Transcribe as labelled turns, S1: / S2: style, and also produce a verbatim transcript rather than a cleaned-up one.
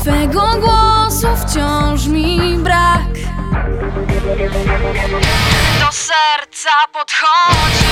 S1: Twego głosu wciąż mi brak. Do serca podchodzi.